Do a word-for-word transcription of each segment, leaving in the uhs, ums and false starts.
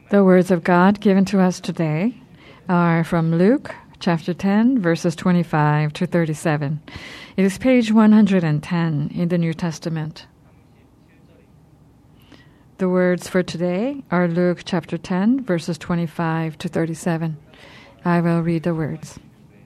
The words of God given to us today are from Luke chapter ten, verses twenty-five to thirty-seven. It is page one hundred ten in the New Testament. The words for today are Luke chapter ten, verses twenty-five to thirty-seven. I will read the words.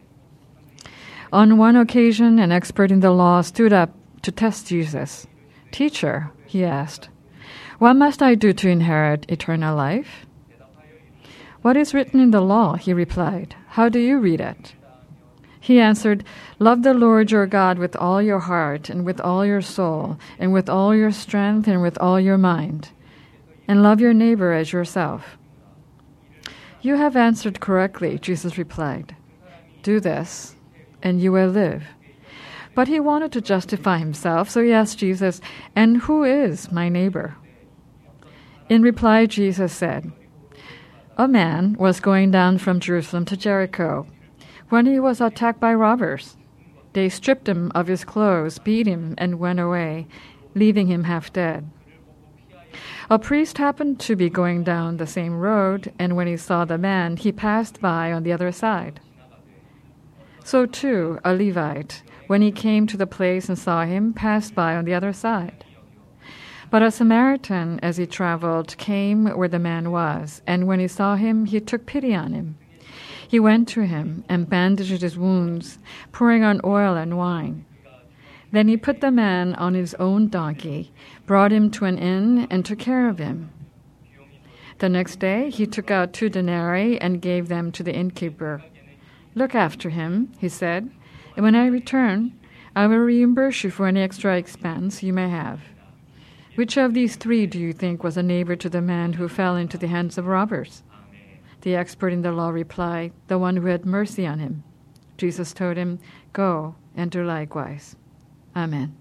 On one occasion, an expert in the law stood up to test Jesus. "Teacher," he asked, "what must I do to inherit eternal life?" "What is written in the law?" he replied. "How do you read it?" He answered, "Love the Lord your God with all your heart and with all your soul and with all your strength and with all your mind, and love your neighbor as yourself." "You have answered correctly," Jesus replied. "Do this, and you will live." But he wanted to justify himself, so he asked Jesus, "And who is my neighbor?" In reply, Jesus said, "A man was going down from Jerusalem to Jericho when he was attacked by robbers. They stripped him of his clothes, beat him, and went away, leaving him half dead. A priest happened to be going down the same road, and when he saw the man, he passed by on the other side. So too, a Levite, when he came to the place and saw him, passed by on the other side. But a Samaritan, as he traveled, came where the man was, and when he saw him, he took pity on him. He went to him and bandaged his wounds, pouring on oil and wine. Then he put the man on his own donkey, brought him to an inn, and took care of him. The next day he took out two denarii and gave them to the innkeeper. 'Look after him,' he said, 'and when I return, I will reimburse you for any extra expense you may have.' Which of these three do you think was a neighbor to the man who fell into the hands of robbers?" The expert in the law replied, "The one who had mercy on him." Jesus told him, "Go and do likewise." Amen.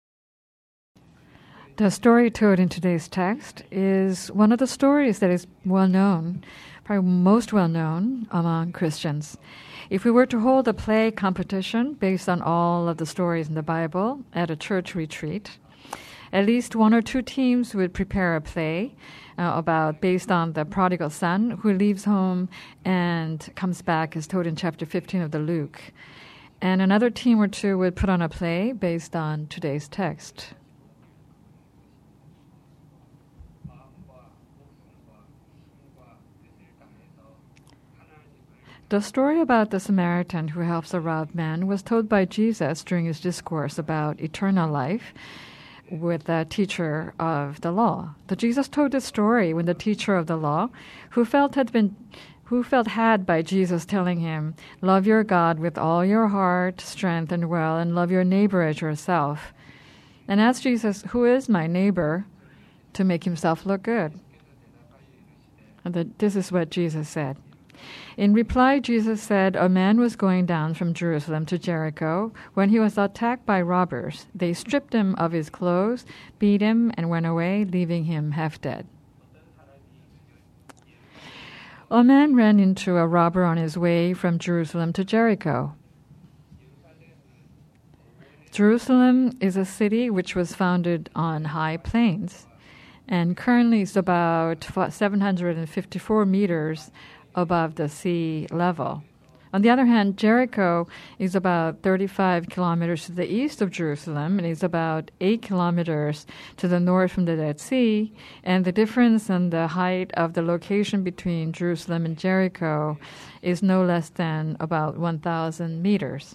The story told in today's text is one of the stories that is well known, probably most well known among Christians. If we were to hold a play competition based on all of the stories in the Bible at a church retreat, at least one or two teams would prepare a play uh, about based on the prodigal son who leaves home and comes back, as told in chapter fifteen of the Luke. And another team or two would put on a play based on today's text. The story about the Samaritan who helps a robbed man was told by Jesus during his discourse about eternal life with the teacher of the law. The Jesus told this story when the teacher of the law, who felt had been, who felt had by Jesus telling him, "Love your God with all your heart, strength, and will, and love your neighbor as yourself," and asked Jesus, "Who is my neighbor?" to make himself look good. And the, this is what Jesus said. In reply, Jesus said, "A man was going down from Jerusalem to Jericho when he was attacked by robbers. They stripped him of his clothes, beat him, and went away, leaving him half dead." A man ran into a robber on his way from Jerusalem to Jericho. Jerusalem is a city which was founded on high plains and currently is about seven hundred fifty-four meters above the sea level. On the other hand, Jericho is about thirty-five kilometers to the east of Jerusalem and is about eight kilometers to the north from the Dead Sea, and the difference in the height of the location between Jerusalem and Jericho is no less than about one thousand meters.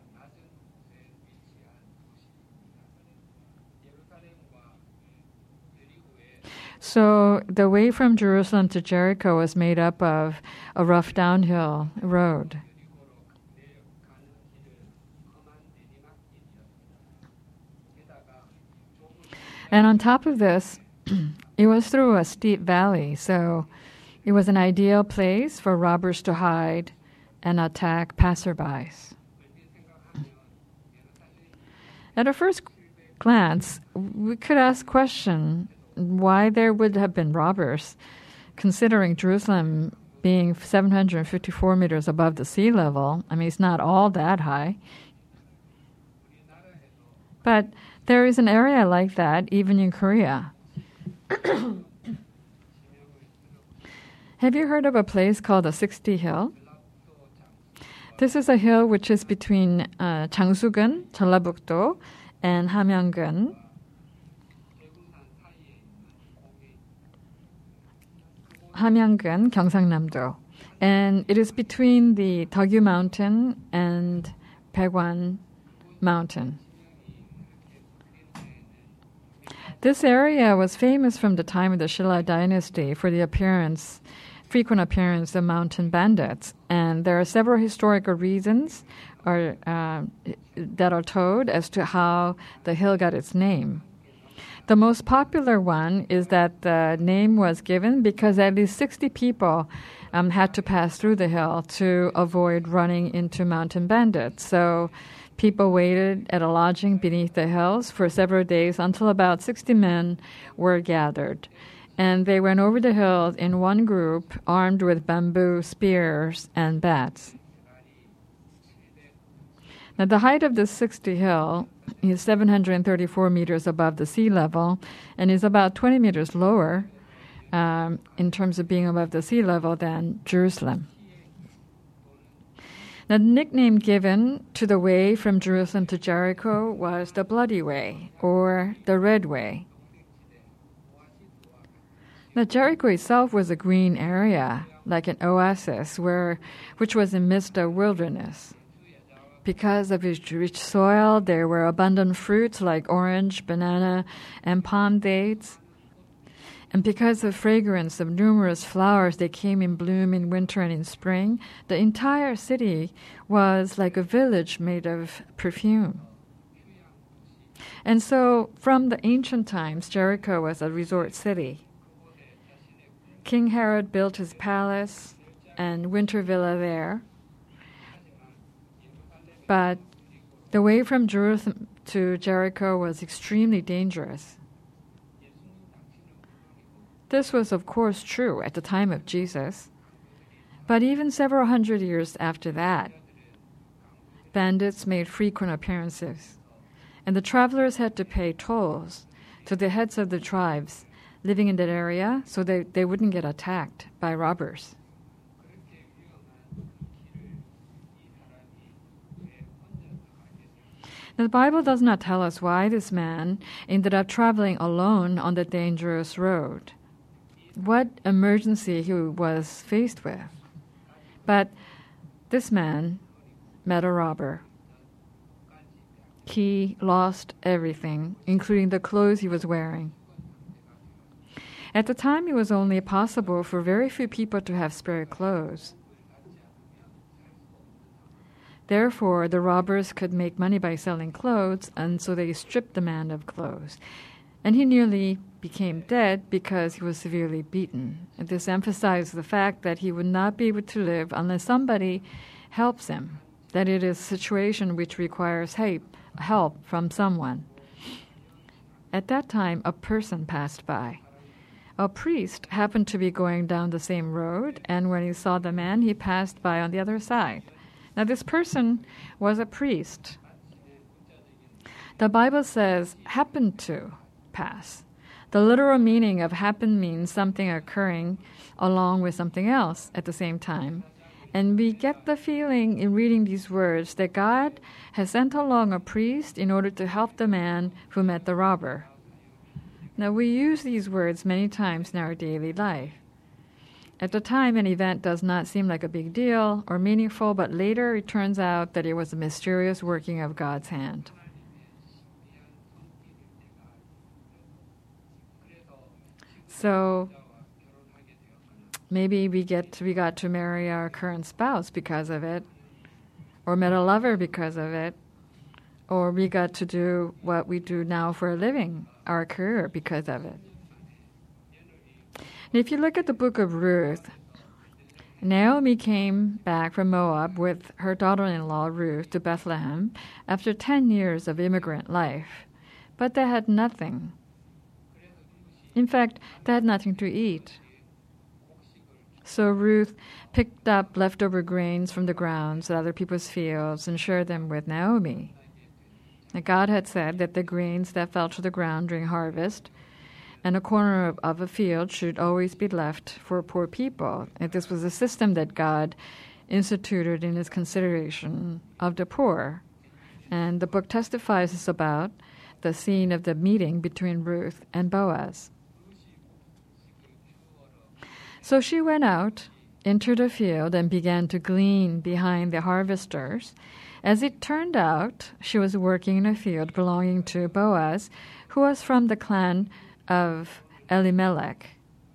So the way from Jerusalem to Jericho was made up of a rough downhill road. And on top of this, it was through a steep valley, so it was an ideal place for robbers to hide and attack passerbys. At a first glance, we could ask question why there would have been robbers, considering Jerusalem being seven hundred fifty-four meters above the sea level. I mean, it's not all that high. But there is an area like that even in Korea. Have you heard of a place called the sixty Hill? This is a hill which is between uh, 장수군, 전라북도, and 함양군. 함양군, 경상남도. And it is between the Deogyu Mountain and Baegwan Mountain. This area was famous from the time of the Shilla dynasty for the appearance, frequent appearance of mountain bandits. And there are several historical reasons or, uh, that are told as to how the hill got its name. The most popular one is that the name was given because at least sixty people um, had to pass through the hill to avoid running into mountain bandits. So people waited at a lodging beneath the hills for several days until about sixty men were gathered. And they went over the hills in one group, armed with bamboo spears and bats. Now, the height of this sixty hill is seven hundred thirty-four meters above the sea level and is about twenty meters lower um, in terms of being above the sea level than Jerusalem. Now, the nickname given to the way from Jerusalem to Jericho was the Bloody Way or the Red Way. Now, Jericho itself was a green area, like an oasis, where, which was in the midst of wilderness. Because of its rich soil, there were abundant fruits like orange, banana, and palm dates. And because of fragrance of numerous flowers that came in bloom in winter and in spring, the entire city was like a village made of perfume. And so, from the ancient times, Jericho was a resort city. King Herod built his palace and winter villa there. But the way from Jerusalem to Jericho was extremely dangerous. This was, of course, true at the time of Jesus. But even several hundred years after that, bandits made frequent appearances, and the travelers had to pay tolls to the heads of the tribes living in that area so they, they wouldn't get attacked by robbers. Now, the Bible does not tell us why this man ended up traveling alone on the dangerous road, what emergency he was faced with. But this man met a robber. He lost everything, including the clothes he was wearing. At the time, it was only possible for very few people to have spare clothes. Therefore, the robbers could make money by selling clothes, and so they stripped the man of clothes. And he nearly became dead because he was severely beaten. And this emphasized the fact that he would not be able to live unless somebody helps him, that it is a situation which requires help, help from someone. At that time, a person passed by. A priest happened to be going down the same road, and when he saw the man, he passed by on the other side. Now, this person was a priest. The Bible says, happened to pass. The literal meaning of happen means something occurring along with something else at the same time. And we get the feeling in reading these words that God has sent along a priest in order to help the man who met the robber. Now, we use these words many times in our daily life. At the time, an event does not seem like a big deal or meaningful, but later it turns out that it was a mysterious working of God's hand. So maybe we get we got to marry our current spouse because of it, or met a lover because of it, or we got to do what we do now for a living, our career, because of it. And if you look at the book of Ruth, Naomi came back from Moab with her daughter-in-law Ruth to Bethlehem after ten years of immigrant life, but they had nothing. In fact, they had nothing to eat. So Ruth picked up leftover grains from the grounds at other people's fields and shared them with Naomi. And God had said that the grains that fell to the ground during harvest and a corner of, of a field should always be left for poor people. And this was a system that God instituted in his consideration of the poor. And the book testifies about the scene of the meeting between Ruth and Boaz. So she went out, entered a field, and began to glean behind the harvesters. As it turned out, she was working in a field belonging to Boaz, who was from the clan of Elimelech.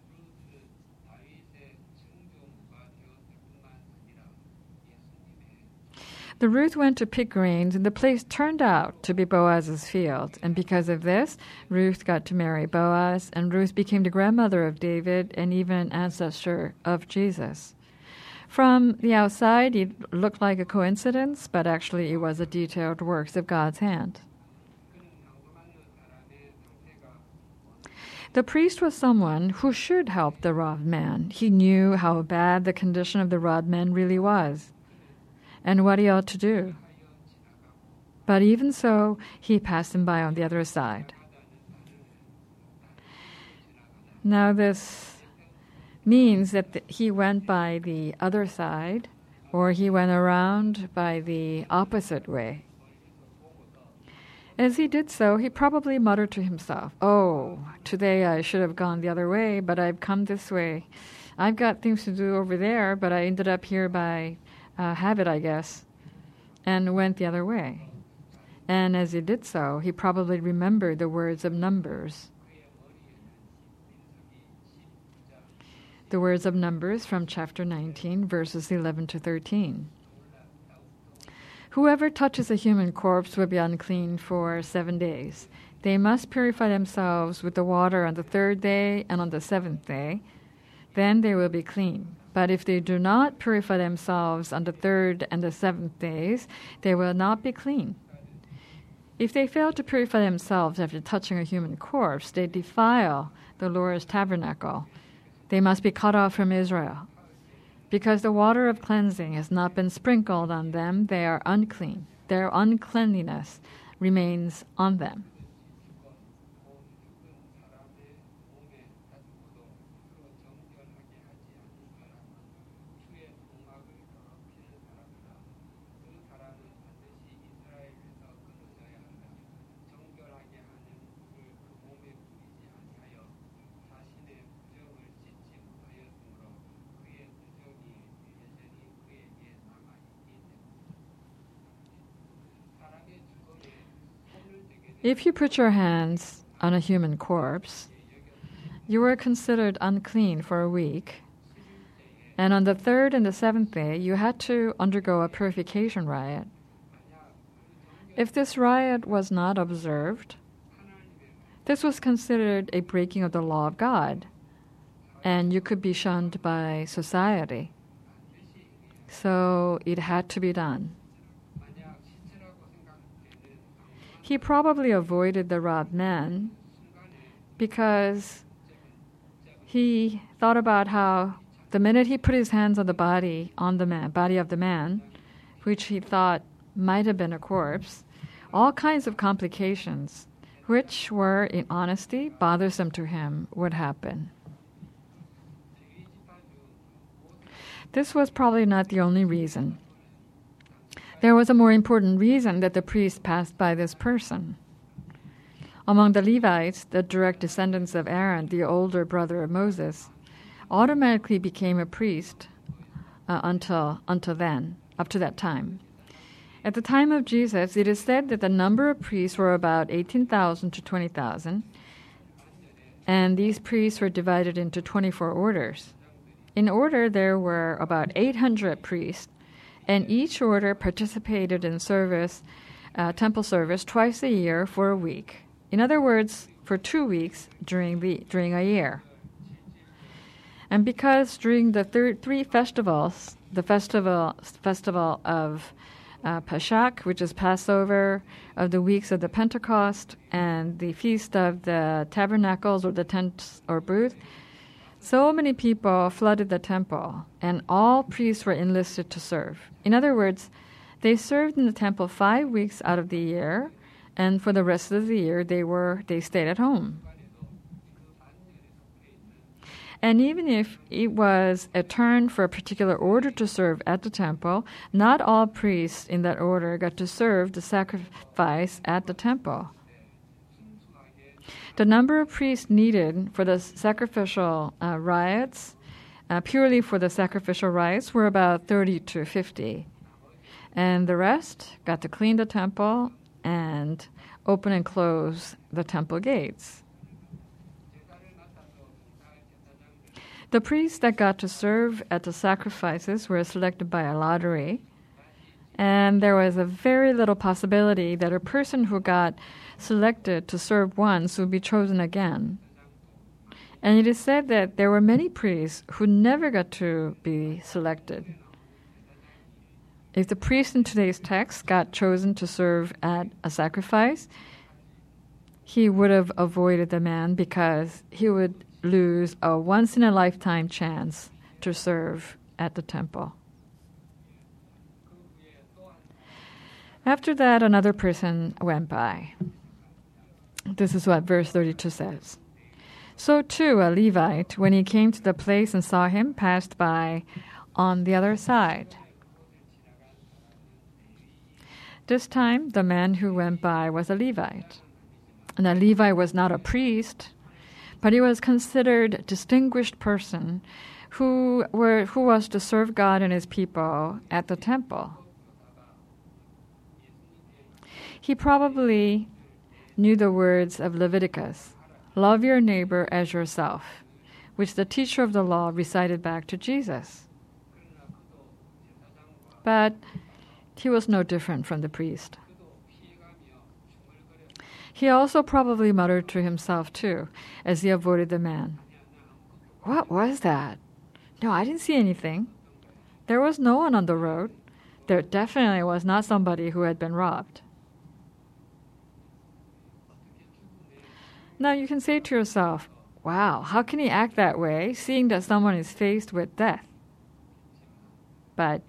The Ruth went to pick grains, and the place turned out to be Boaz's field. And because of this, Ruth got to marry Boaz, and Ruth became the grandmother of David and even an ancestor of Jesus. From the outside, it looked like a coincidence, but actually it was a detailed works of God's hand. The priest was someone who should help the robbed man. He knew how bad the condition of the robbed man really was, and what he ought to do. But even so, he passed him by on the other side. Now this means that the, he went by the other side, or he went around by the opposite way. As he did so, he probably muttered to himself, "Oh, today I should have gone the other way, but I've come this way. I've got things to do over there, but I ended up here by uh, habit, I guess," and went the other way. And as he did so, he probably remembered the words of Numbers. The words of Numbers from chapter nineteen, verses eleven to thirteen. "Whoever touches a human corpse will be unclean for seven days. They must purify themselves with the water on the third day and on the seventh day. Then they will be clean. But if they do not purify themselves on the third and the seventh days, they will not be clean. If they fail to purify themselves after touching a human corpse, they defile the Lord's tabernacle. They must be cut off from Israel. Because the water of cleansing has not been sprinkled on them, they are unclean. Their uncleanliness remains on them." If you put your hands on a human corpse, you were considered unclean for a week, and on the third and the seventh day, you had to undergo a purification rite. If this rite was not observed, this was considered a breaking of the law of God, and you could be shunned by society. So it had to be done. He probably avoided the robbed man because he thought about how the minute he put his hands on the body on the man, body of the man, which he thought might have been a corpse, all kinds of complications, which were, in honesty, bothersome to him, would happen. This was probably not the only reason. There was a more important reason that the priest passed by this person. Among the Levites, the direct descendants of Aaron, the older brother of Moses, automatically became a priest uh, until until then, up to that time. At the time of Jesus, it is said that the number of priests were about eighteen thousand to twenty thousand, and these priests were divided into twenty-four orders. In order, there were about eight hundred priests, and each order participated in service, uh, temple service, twice a year for a week. In other words, for two weeks during the during a year. And because during the thir- three festivals, the festival festival of uh, Pesach, which is Passover, of the weeks of the Pentecost, and the feast of the tabernacles or the tents or booth, so many people flooded the temple, and all priests were enlisted to serve. In other words, they served in the temple five weeks out of the year, and for the rest of the year, they were they stayed at home. And even if it was a turn for a particular order to serve at the temple, not all priests in that order got to serve the sacrifice at the temple. The number of priests needed for the sacrificial uh, rites, uh, purely for the sacrificial rites, were about thirty to fifty. And the rest got to clean the temple and open and close the temple gates. The priests that got to serve at the sacrifices were selected by a lottery, and there was a very little possibility that a person who got selected to serve once would be chosen again. And it is said that there were many priests who never got to be selected. If the priest in today's text got chosen to serve at a sacrifice, he would have avoided the man because he would lose a once-in-a-lifetime chance to serve at the temple. After that, another person went by. This is what verse thirty-two says. So too a Levite, when he came to the place and saw him, passed by on the other side. This time, the man who went by was a Levite. And a Levite was not a priest, but he was considered a distinguished person who were who was to serve God and his people at the temple. He probably knew the words of Leviticus, "Love your neighbor as yourself," which the teacher of the law recited back to Jesus. But he was no different from the priest. He also probably muttered to himself, too, as he avoided the man. What was that? No, I didn't see anything. There was no one on the road. There definitely was not somebody who had been robbed. Now you can say to yourself, wow, how can he act that way, seeing that someone is faced with death? But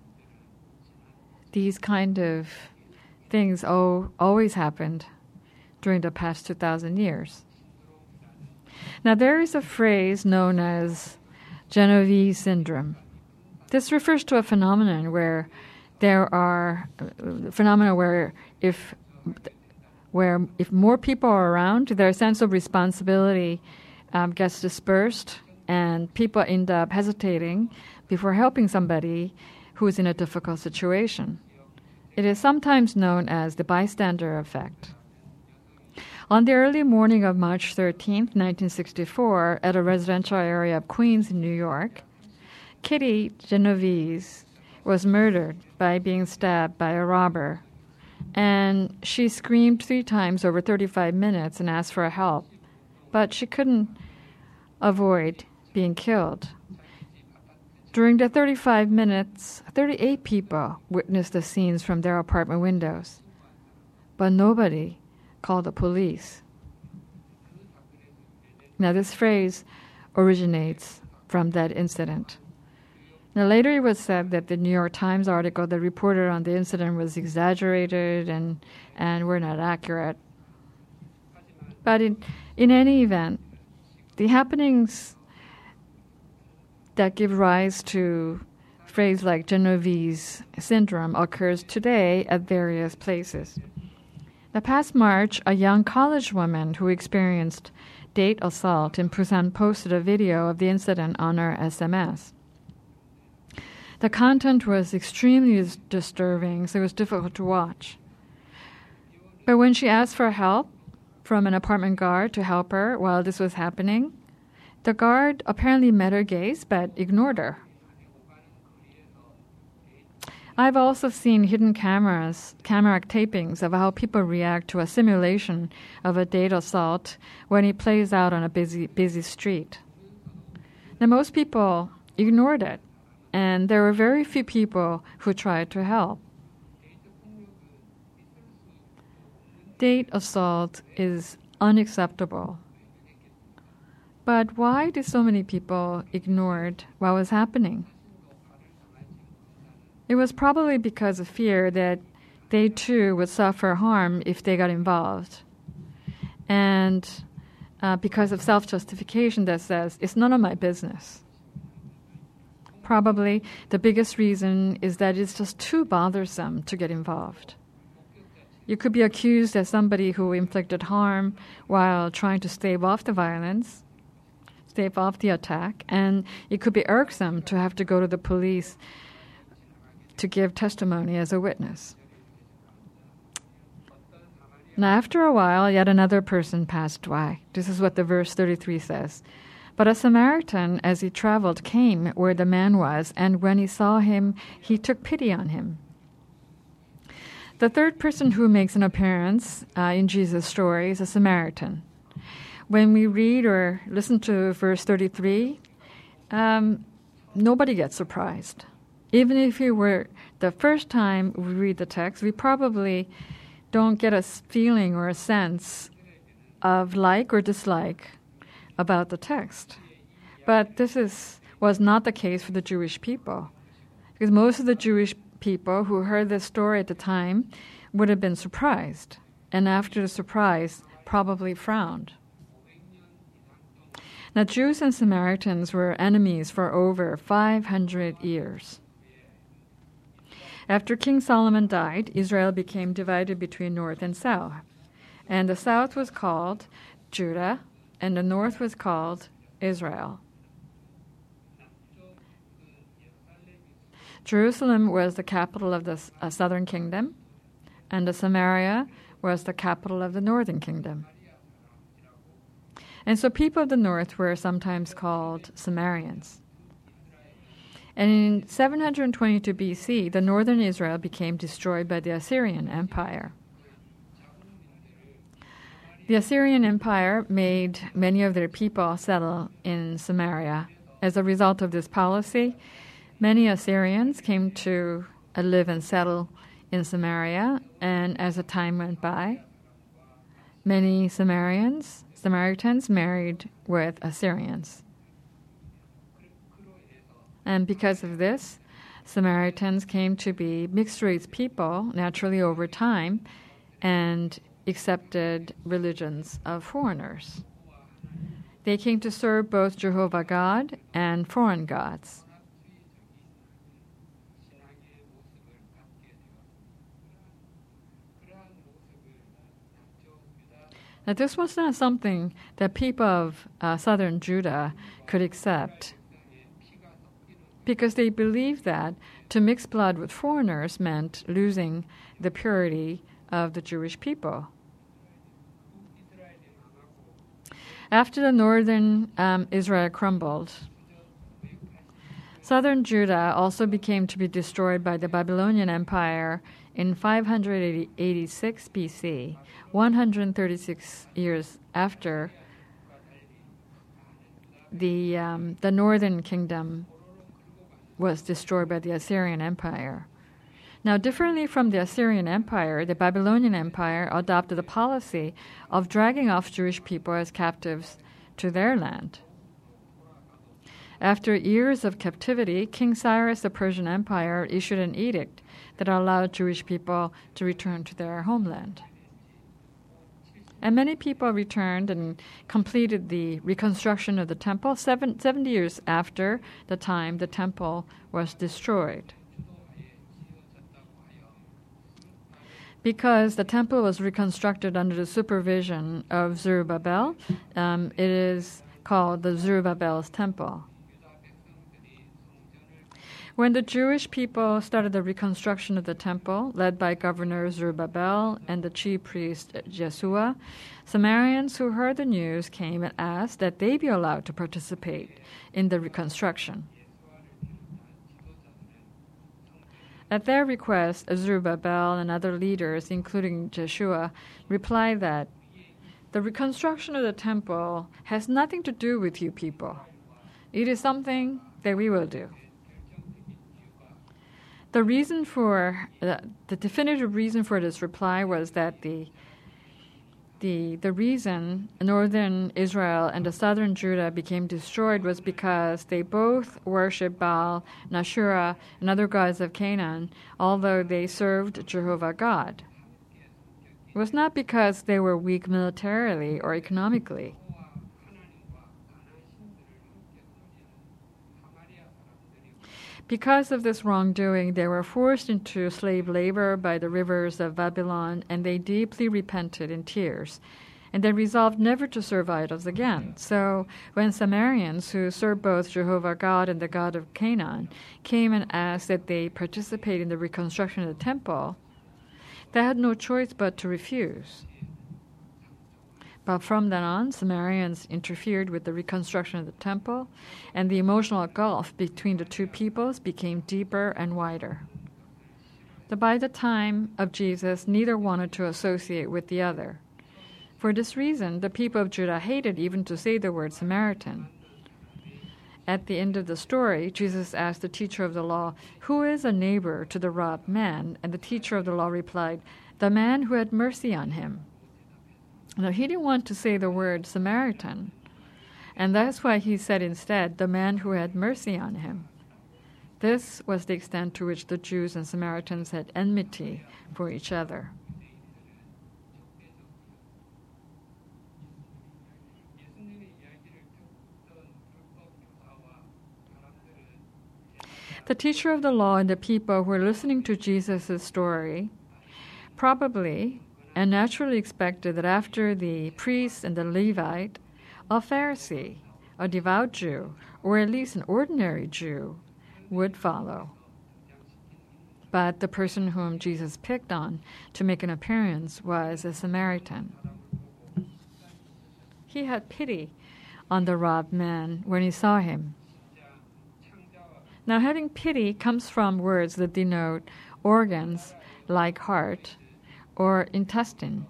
these kind of things oh, always happened during the past two thousand years. Now, there is a phrase known as Genovese syndrome. This refers to a phenomenon where there are uh, phenomena where if where if more people are around, their sense of responsibility um, gets dispersed, and people end up hesitating before helping somebody who is in a difficult situation. It is sometimes known as the bystander effect. On the early morning of March thirteenth, nineteen sixty-four, at a residential area of Queens in New York, Kitty Genovese was murdered by being stabbed by a robber. And she screamed three times over thirty-five minutes and asked for help. But she couldn't avoid being killed. During the thirty-five minutes, thirty-eight people witnessed the scenes from their apartment windows. But nobody called the police. Now, this phrase originates from that incident. Now, later it was said that the New York Times article that reported on the incident was exaggerated and, and were not accurate. But in, in any event, the happenings that give rise to a phrase like Genovese syndrome occurs today at various places. The past March, a young college woman who experienced date assault in Busan posted a video of the incident on her S M S. The content was extremely disturbing, so it was difficult to watch. But when she asked for help from an apartment guard to help her while this was happening, the guard apparently met her gaze but ignored her. I've also seen hidden cameras, camera tapings of how people react to a simulation of a date assault when it plays out on a busy, busy street. Now, most people ignored it, and there were very few people who tried to help. Date assault is unacceptable. But why did so many people ignore what was happening? It was probably because of fear that they too would suffer harm if they got involved. And uh, because of self-justification that says, it's none of my business. Probably the biggest reason is that it's just too bothersome to get involved. You could be accused as somebody who inflicted harm while trying to stave off the violence, stave off the attack, and it could be irksome to have to go to the police to give testimony as a witness. Now, after a while, yet another person passed by. This is what the verse thirty-three says. But a Samaritan, as he traveled, came where the man was, and when he saw him, he took pity on him. The third person who makes an appearance uh, in Jesus' story is a Samaritan. When we read or listen to verse thirty-three, um, nobody gets surprised. Even if it were the first time we read the text, we probably don't get a feeling or a sense of like or dislike about the text. But this is was not the case for the Jewish people, because most of the Jewish people who heard this story at the time would have been surprised, and after the surprise, probably frowned. Now, Jews and Samaritans were enemies for over five hundred years. After King Solomon died, Israel became divided between north and south. And the south was called Judah, and the north was called Israel. Jerusalem was the capital of the uh, southern kingdom, and the Samaria was the capital of the northern kingdom. And so people of the north were sometimes called Samaritans. And in seven hundred twenty-two B C, the northern Israel became destroyed by the Assyrian Empire. The Assyrian Empire made many of their people settle in Samaria. As a result of this policy, many Assyrians came to uh, live and settle in Samaria, and as the time went by, many Samaritans, Samaritans married with Assyrians. And because of this, Samaritans came to be mixed-race people naturally over time and accepted religions of foreigners. They came to serve both Jehovah God and foreign gods. Now, this was not something that people of uh, southern Judah could accept, because they believed that to mix blood with foreigners meant losing the purity of the Jewish people. After the northern um, Israel crumbled, southern Judah also became to be destroyed by the Babylonian Empire in five hundred eighty-six B C, one hundred thirty-six years after the um, the northern kingdom was destroyed by the Assyrian Empire. Now, differently from the Assyrian Empire, the Babylonian Empire adopted a policy of dragging off Jewish people as captives to their land. After years of captivity, King Cyrus, the Persian Empire, issued an edict that allowed Jewish people to return to their homeland. And many people returned and completed the reconstruction of the temple seven, seventy years after the time the temple was destroyed. Because the temple was reconstructed under the supervision of Zerubbabel, um, it is called the Zerubbabel's temple. When the Jewish people started the reconstruction of the temple, led by Governor Zerubbabel and the chief priest Jeshua, Samaritans who heard the news came and asked that they be allowed to participate in the reconstruction. At their request, Zerubbabel and other leaders, including Jeshua, replied that the reconstruction of the temple has nothing to do with you people. It is something that we will do. The reason for uh, the definitive reason for this reply was that the the the reason northern Israel and the southern Judah became destroyed was because they both worshipped Baal, Nashura, and other gods of Canaan, although they served Jehovah God. It was not because they were weak militarily or economically. Because of this wrongdoing, they were forced into slave labor by the rivers of Babylon, and they deeply repented in tears. And they resolved never to serve idols again. So when Samaritans, who served both Jehovah God and the God of Canaan, came and asked that they participate in the reconstruction of the temple, they had no choice but to refuse. But from then on, Samaritans interfered with the reconstruction of the temple, and the emotional gulf between the two peoples became deeper and wider. But by the time of Jesus, neither wanted to associate with the other. For this reason, the people of Judah hated even to say the word Samaritan. At the end of the story, Jesus asked the teacher of the law, "Who is a neighbor to the robbed man?" And the teacher of the law replied, "The man who had mercy on him." Now, he didn't want to say the word Samaritan, and that's why he said instead, "The man who had mercy on him." This was the extent to which the Jews and Samaritans had enmity for each other. The teacher of the law and the people who were listening to Jesus' story probably and naturally expected that after the priest and the Levite, a Pharisee, a devout Jew, or at least an ordinary Jew, would follow. But the person whom Jesus picked on to make an appearance was a Samaritan. He had pity on the robbed man when he saw him. Now, having pity comes from words that denote organs like heart or intestine.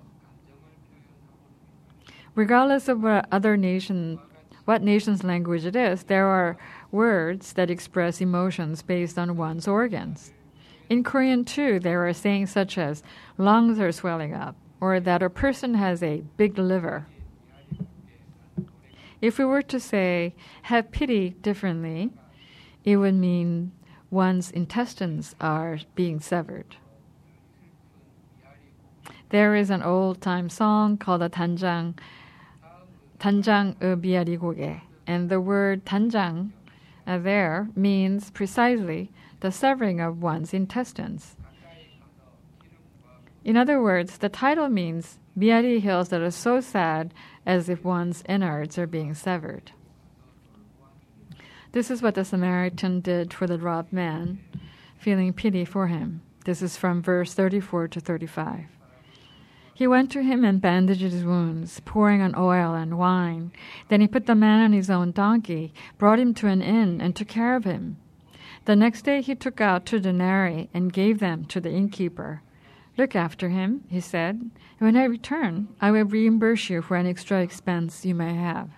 Regardless of what other nation, what nation's language it is, there are words that express emotions based on one's organs. In Korean, too, there are sayings such as lungs are swelling up, or that a person has a big liver. If we were to say, have pity differently, it would mean one's intestines are being severed. There is an old-time song called the 단장, 단장의 미아리 고개, and the word 단장 uh, there means precisely the severing of one's intestines. In other words, the title means 미아리 hills that are so sad as if one's innards are being severed. This is what the Samaritan did for the robbed man, feeling pity for him. This is from verse thirty-four to thirty-five. He went to him and bandaged his wounds, pouring on oil and wine. Then he put the man on his own donkey, brought him to an inn, and took care of him. The next day he took out two denarii and gave them to the innkeeper. "Look after him," he said. "And when I return, I will reimburse you for any extra expense you may have."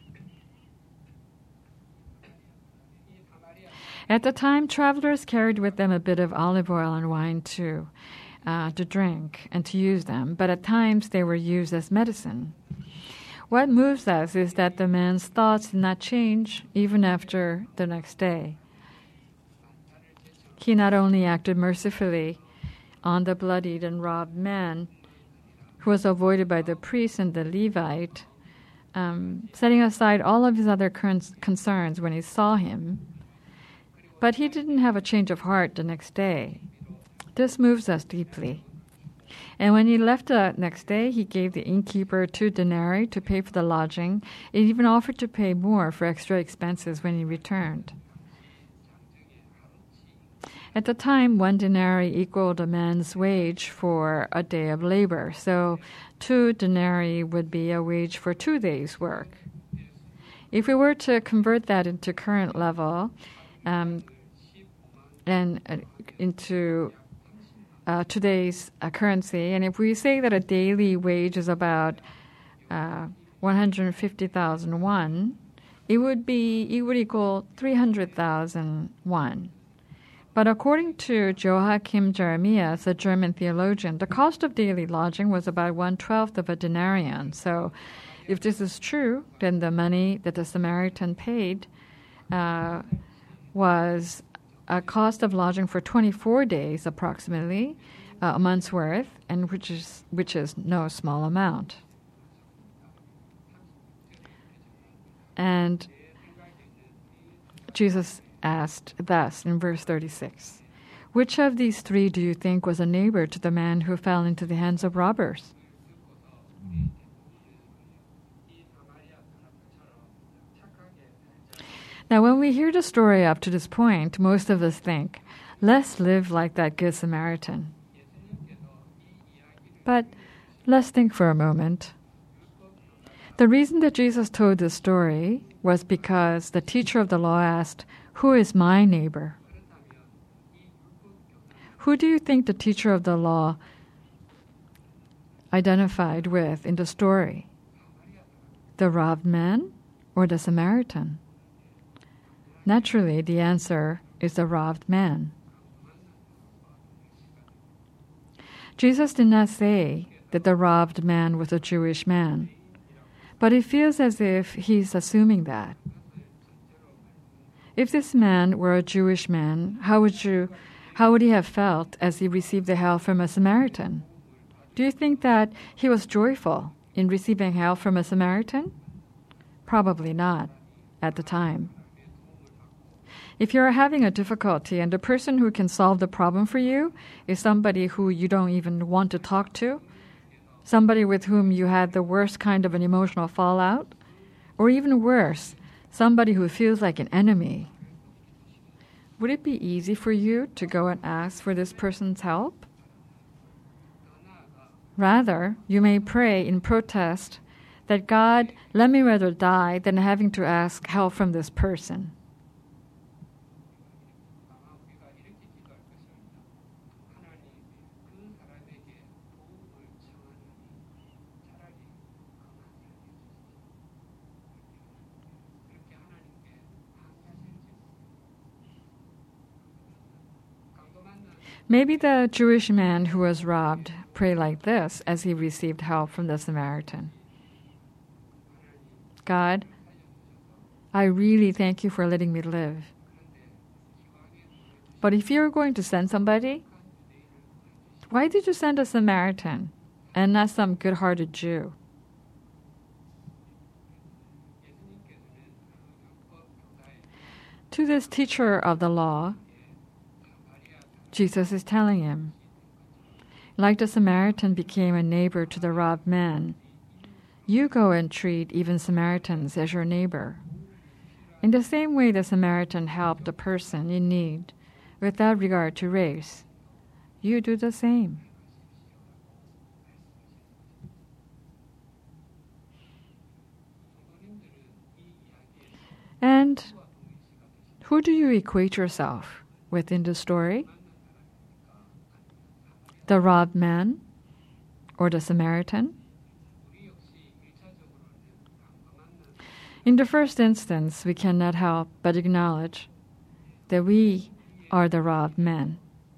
At the time, travelers carried with them a bit of olive oil and wine too, uh, to drink and to use them, but at times they were used as medicine. What moves us is that the man's thoughts did not change even after the next day. He not only acted mercifully on the bloodied and robbed man who was avoided by the priest and the Levite, um, setting aside all of his other concerns when he saw him, but he didn't have a change of heart the next day. This moves us deeply. And when he left the next day, he gave the innkeeper two denarii to pay for the lodging, and even offered to pay more for extra expenses when he returned. At the time, one denarii equaled a man's wage for a day of labor, so two denarii would be a wage for two days' work. If we were to convert that into current level, Um, and uh, into uh, today's uh, currency, and if we say that a daily wage is about uh, one hundred fifty thousand won, it would be it would equal three hundred thousand won. But according to Joachim Jeremias, a German theologian, the cost of daily lodging was about one twelfth of a denarion. So, if this is true, then the money that the Samaritan paid Uh, was a cost of lodging for twenty-four days, approximately, uh, a month's worth, and which is which is no small amount. And Jesus asked thus in verse thirty-six, "Which of these three do you think was a neighbor to the man who fell into the hands of robbers?" Now, when we hear the story up to this point, most of us think, let's live like that Good Samaritan. But let's think for a moment. The reason that Jesus told this story was because the teacher of the law asked, "Who is my neighbor?" Who do you think the teacher of the law identified with in the story? The robbed man or the Samaritan? Naturally, the answer is the robbed man. Jesus did not say that the robbed man was a Jewish man, but it feels as if he's assuming that. If this man were a Jewish man, how would you, how would he have felt as he received the help from a Samaritan? Do you think that he was joyful in receiving help from a Samaritan? Probably not at the time. If you're having a difficulty and the person who can solve the problem for you is somebody who you don't even want to talk to, somebody with whom you had the worst kind of an emotional fallout, or even worse, somebody who feels like an enemy, would it be easy for you to go and ask for this person's help? Rather, you may pray in protest that God, let me rather die than having to ask help from this person. Maybe the Jewish man who was robbed prayed like this as he received help from the Samaritan. God, I really thank you for letting me live. But if you're going to send somebody, why did you send a Samaritan and not some good-hearted Jew? To this teacher of the law, Jesus is telling him, like the Samaritan became a neighbor to the robbed man, you go and treat even Samaritans as your neighbor. In the same way the Samaritan helped a person in need without regard to race, you do the same. And who do you equate yourself with in the story? The robbed man or the Samaritan? In the first instance, we cannot help but acknowledge that we are the robbed man.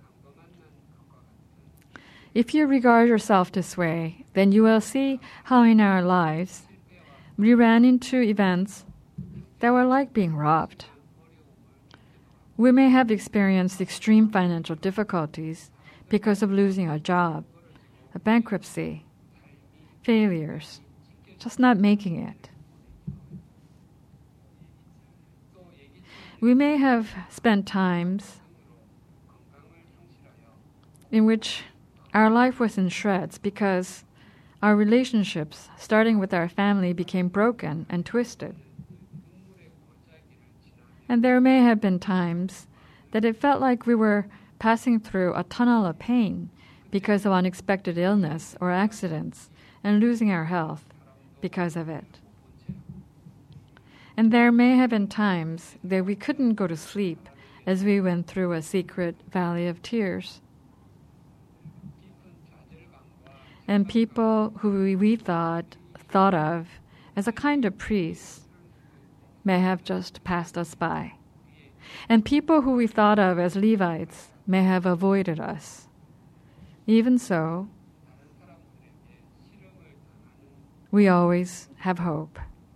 If you regard yourself this way, then you will see how in our lives we ran into events that were like being robbed. We may have experienced extreme financial difficulties because of losing a job, a bankruptcy, failures, just not making it. We may have spent times in which our life was in shreds because our relationships, starting with our family, became broken and twisted. And there may have been times that it felt like we were passing through a tunnel of pain because of unexpected illness or accidents and losing our health because of it. And there may have been times that we couldn't go to sleep as we went through a secret valley of tears. And people who we thought thought of as a kind of priests may have just passed us by. And people who we thought of as Levites may have avoided us. Even so, we always have hope.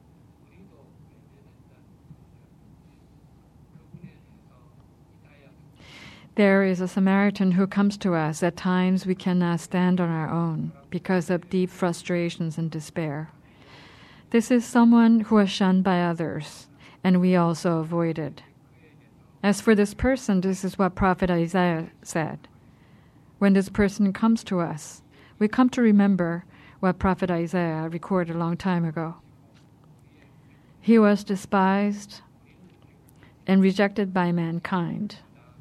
There is a Samaritan who comes to us at times we cannot stand on our own because of deep frustrations and despair. This is someone who was shunned by others, and we also avoided. As for this person, this is what Prophet Isaiah said. When this person comes to us, we come to remember what Prophet Isaiah recorded a long time ago. He was despised and rejected by mankind,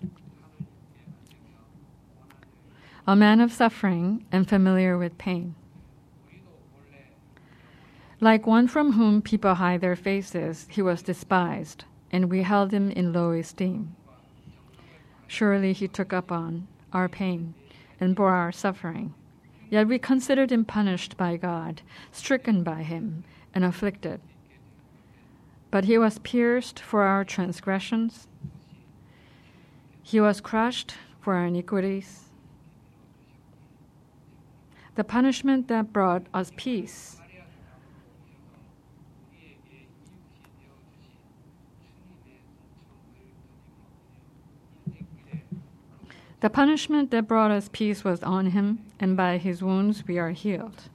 a man of suffering and familiar with pain. Like one from whom people hide their faces, he was despised, and we held him in low esteem. Surely he took up on our pain and bore our suffering. Yet we considered him punished by God, stricken by him, and afflicted. But he was pierced for our transgressions. He was crushed for our iniquities. The punishment that brought us peace The punishment that brought us peace was on him, and by his wounds we are healed.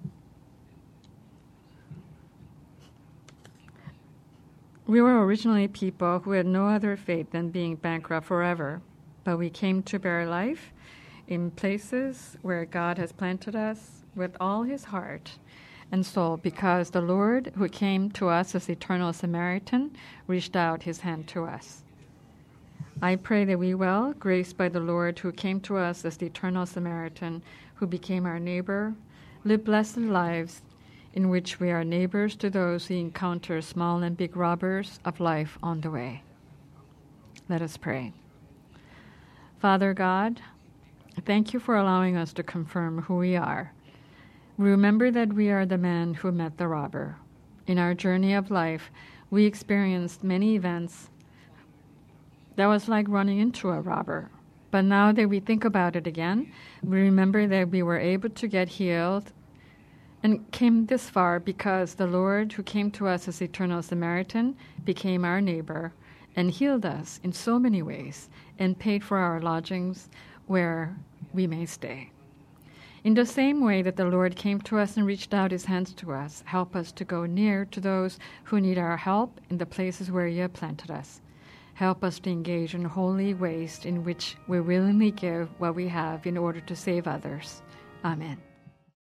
We were originally people who had no other fate than being bankrupt forever, but we came to bear life in places where God has planted us with all his heart and soul, because the Lord, who came to us as eternal Samaritan, reached out his hand to us. I pray that we will, graced by the Lord who came to us as the eternal Samaritan, who became our neighbor, live blessed lives in which we are neighbors to those who encounter small and big robbers of life on the way. Let us pray. Father God, thank you for allowing us to confirm who we are. We remember that we are the man who met the robber. In our journey of life, we experienced many events that was like running into a robber. But now that we think about it again, we remember that we were able to get healed and came this far because the Lord, who came to us as eternal Samaritan, became our neighbor and healed us in so many ways and paid for our lodgings where we may stay. In the same way that the Lord came to us and reached out his hands to us, help us to go near to those who need our help in the places where you have planted us. Help us to engage in holy ways in which we willingly give what we have in order to save others. Amen.